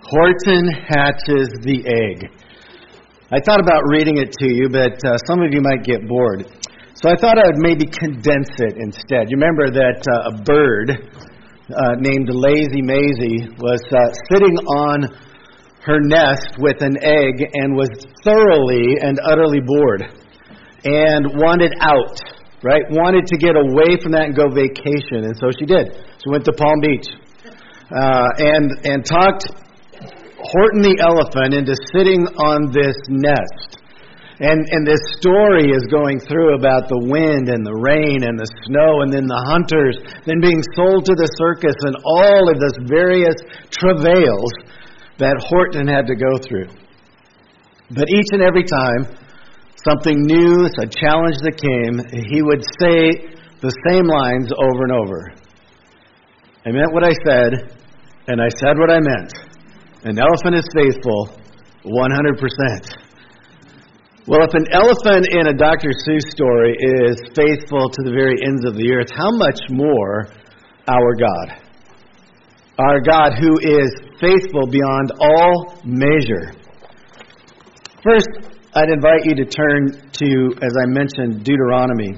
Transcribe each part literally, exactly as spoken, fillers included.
Horton hatches the egg. I thought about reading it to you, but uh, some of you might get bored. So I thought I would maybe condense it instead. You remember that uh, a bird uh, named Lazy Maisie was uh, sitting on her nest with an egg and was thoroughly and utterly bored and wanted out, right? Wanted to get away from that and go vacation, and so she did. She went to Palm Beach uh, and and talked Horton the elephant into sitting on this nest. And and this story is going through about the wind and the rain and the snow and then the hunters, then being sold to the circus and all of this various travails that Horton had to go through. But each and every time something new, a challenge that came, he would say the same lines over and over. I meant what I said, and I said what I meant. An elephant is faithful one hundred percent. Well, if an elephant in a Doctor Seuss story is faithful to the very ends of the earth, how much more our God? Our God who is faithful beyond all measure. First, I'd invite you to turn to, as I mentioned, Deuteronomy.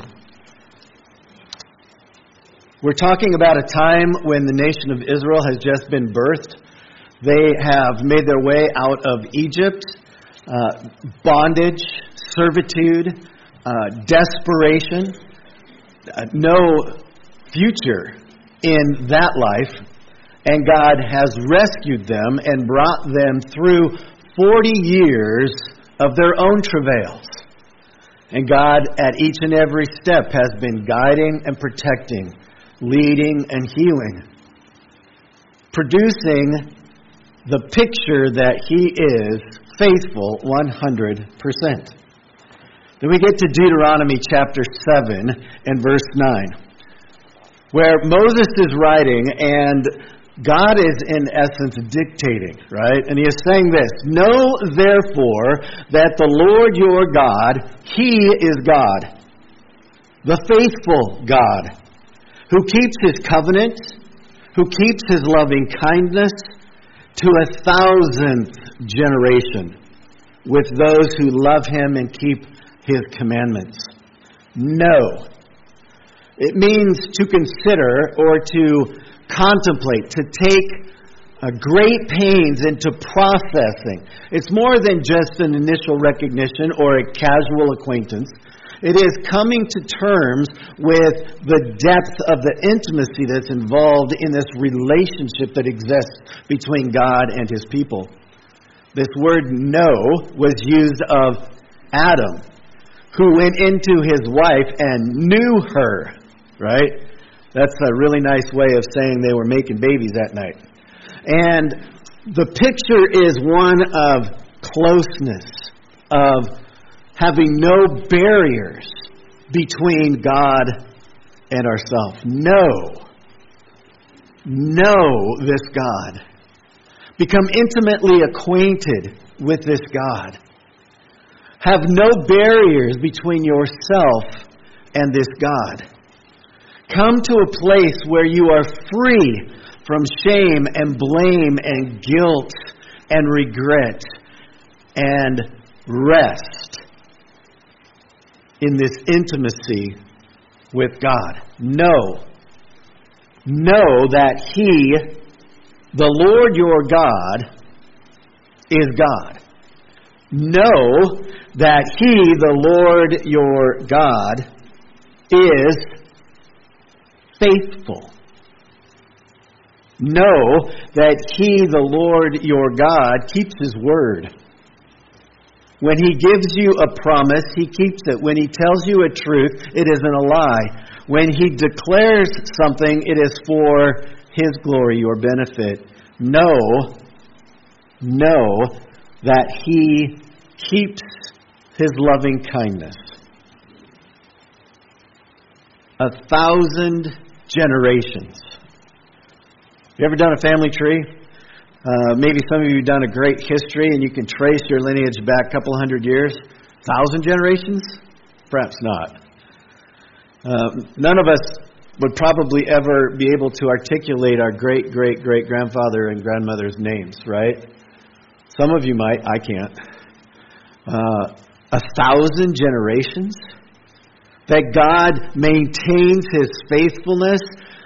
We're talking about a time when the nation of Israel has just been birthed. They have made their way out of Egypt, uh, bondage, servitude, uh, desperation, uh, no future in that life. And God has rescued them and brought them through forty years of their own travails. And God, at each and every step, has been guiding and protecting, leading and healing, producing the picture that He is faithful one hundred percent. Then we get to Deuteronomy chapter seven and verse nine, where Moses is writing and God is in essence dictating, right? And He is saying this: "Know therefore that the Lord your God, He is God, the faithful God, who keeps His covenant, who keeps His loving kindness to a thousandth generation with those who love Him and keep His commandments." Know. It means to consider or to contemplate, to take a great pains into processing. It's more than just an initial recognition or a casual acquaintance. It is coming to terms with the depth of the intimacy that's involved in this relationship that exists between God and His people. This word know was used of Adam, who went into his wife and knew her, right? That's a really nice way of saying they were making babies that night. And the picture is one of closeness, of having no barriers between God and ourselves. Know. Know this God. Become intimately acquainted with this God. Have no barriers between yourself and this God. Come to a place where you are free from shame and blame and guilt and regret, and rest in this intimacy with God. Know. Know that He, the Lord your God, is God. Know that He, the Lord your God, is faithful. Know that He, the Lord your God, keeps His word. When He gives you a promise, He keeps it. When He tells you a truth, it isn't a lie. When He declares something, it is for His glory, your benefit. Know, know that He keeps His loving kindness. A thousand generations. You ever done a family tree? Uh, maybe some of you have done a great history and you can trace your lineage back a couple hundred years. Thousand generations? Perhaps not. Uh, none of us would probably ever be able to articulate our great, great, great grandfather and grandmother's names, right? Some of you might. I can't. Uh, a thousand generations? That God maintains His faithfulness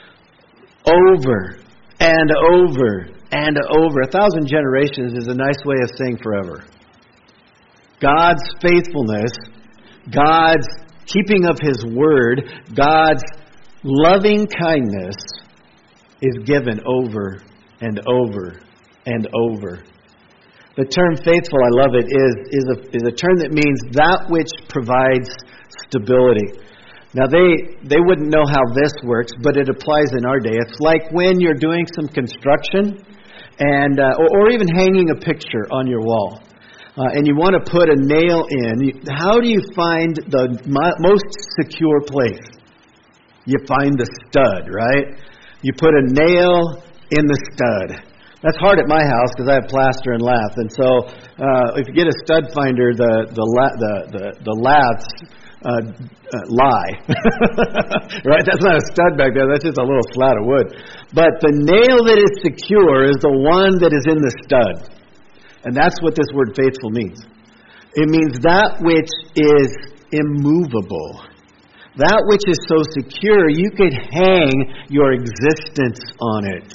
over and over and over. A thousand generations is a nice way of saying forever. God's faithfulness, God's keeping of His word, God's loving kindness is given over and over and over. The term faithful, I love it, is, is, a, is a term that means that which provides stability. Now, they they wouldn't know how this works, but it applies in our day. It's like when you're doing some construction, and uh, or, or even hanging a picture on your wall, uh, and you want to put a nail in. You, how do you find the mo- most secure place? You find the stud, right? You put a nail in the stud. That's hard at my house because I have plaster and lath, and so uh, if you get a stud finder, the the la- the the, the laths uh, uh, lie, right? That's not a stud back there. That's just a little slat of wood. But the nail that is secure is the one that is in the stud, and that's what this word faithful means. It means that which is immovable, that which is so secure you could hang your existence on it.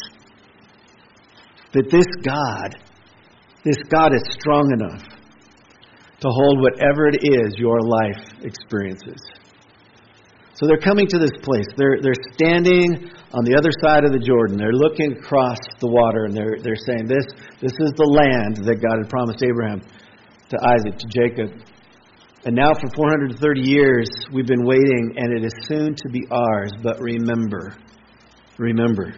That this God, this God is strong enough to hold whatever it is your life experiences. So they're coming to this place. They're they're standing on the other side of the Jordan. They're looking across the water, and they're they're saying, "This this is the land that God had promised Abraham, to Isaac, to Jacob. And now for four hundred thirty years we've been waiting, and it is soon to be ours. But remember, remember."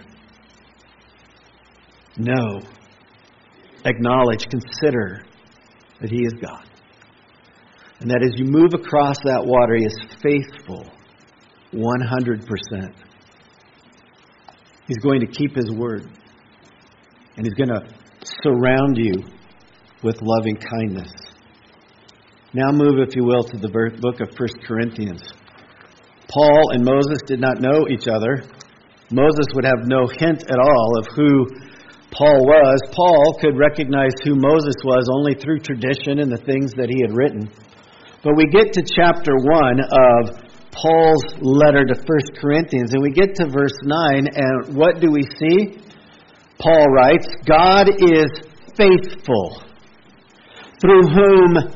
Know, acknowledge, consider that He is God. And that as you move across that water, He is faithful one hundred percent. He's going to keep His word. And He's going to surround you with loving kindness. Now move, if you will, to the book of First Corinthians. Paul and Moses did not know each other. Moses would have no hint at all of who Paul was. Paul could recognize who Moses was only through tradition and the things that he had written. But we get to chapter one of Paul's letter to First Corinthians, and we get to verse nine, and what do we see? Paul writes, "God is faithful, through whom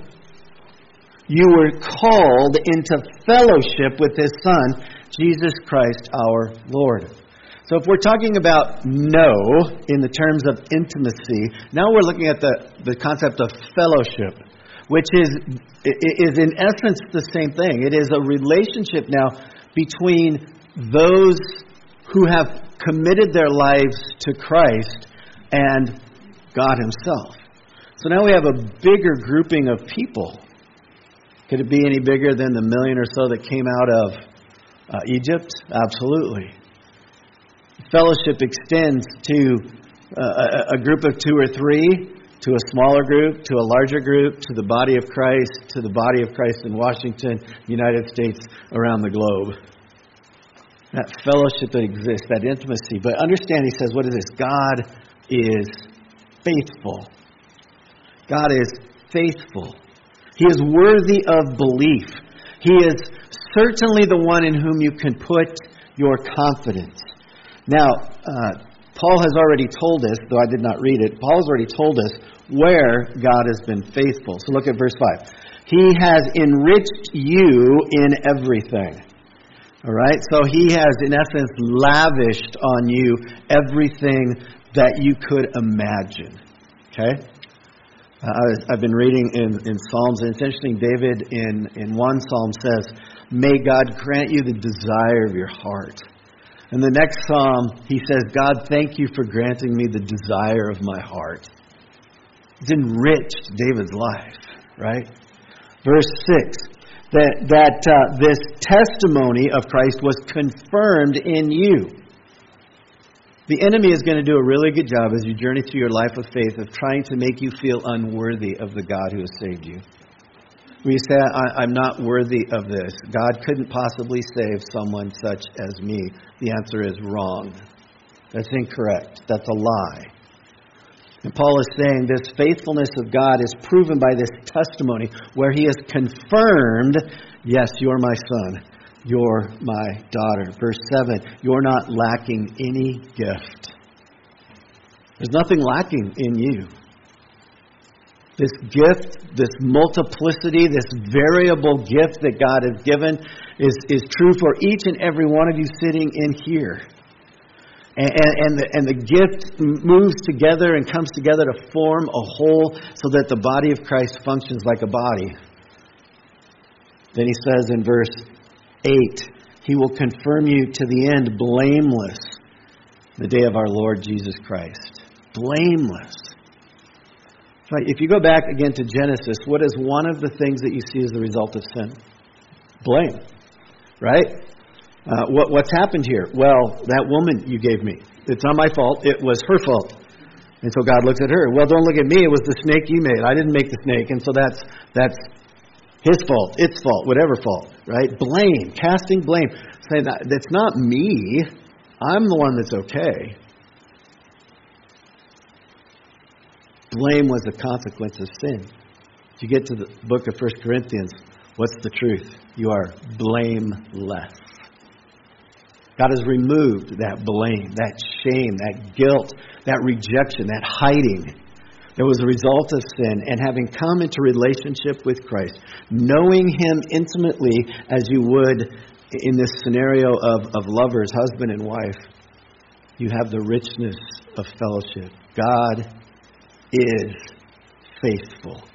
you were called into fellowship with His Son, Jesus Christ our Lord." So if we're talking about know in the terms of intimacy, now we're looking at the, the concept of fellowship, which is, is in essence the same thing. It is a relationship now between those who have committed their lives to Christ and God Himself. So now we have a bigger grouping of people. Could it be any bigger than the million or so that came out of uh, Egypt? Absolutely. Fellowship extends to uh, a, a group of two or three, to a smaller group, to a larger group, to the body of Christ, to the body of Christ in Washington, United States, around the globe. That fellowship that exists, that intimacy. But understand, he says, what is this? God is faithful. God is faithful. He is worthy of belief. He is certainly the one in whom you can put your confidence. Now, uh, Paul has already told us, though I did not read it, Paul has already told us where God has been faithful. So look at verse five. He has enriched you in everything. All right? So He has, in essence, lavished on you everything that you could imagine. Okay? Uh, I was, I've been reading in, in Psalms, and it's interesting, David in, in one Psalm says, "May God grant you the desire of your heart." In the next Psalm, he says, "God, thank you for granting me the desire of my heart." It's enriched David's life, right? Verse six, that, that uh, this testimony of Christ was confirmed in you. The enemy is going to do a really good job as you journey through your life of faith of trying to make you feel unworthy of the God who has saved you. We say, I, I'm not worthy of this. God couldn't possibly save someone such as me. The answer is wrong. That's incorrect. That's a lie. And Paul is saying this faithfulness of God is proven by this testimony where he has confirmed, yes, you're my son. You're my daughter. Verse seven, you're not lacking any gift. There's nothing lacking in you. This gift, this multiplicity, this variable gift that God has given is, is true for each and every one of you sitting in here. And, and, and, the, and the gift moves together and comes together to form a whole so that the body of Christ functions like a body. Then he says in verse eight, he will confirm you to the end blameless the day of our Lord Jesus Christ. Blameless. Right. If you go back again to Genesis, what is one of the things that you see as the result of sin? Blame. Right? Uh, what, what's happened here? Well, that woman you gave me, it's not my fault. It was her fault. And so God looks at her. Well, don't look at me. It was the snake you made. I didn't make the snake. And so that's that's his fault, its fault, whatever fault. Right? Blame. Casting blame. Saying that that's not me. I'm the one that's okay. Blame was a consequence of sin. If you get to the book of First Corinthians, what's the truth? You are blameless. God has removed that blame, that shame, that guilt, that rejection, that hiding that was a result of sin. And having come into relationship with Christ, knowing Him intimately as you would in this scenario of, of lovers, husband and wife, you have the richness of fellowship. God is faithful.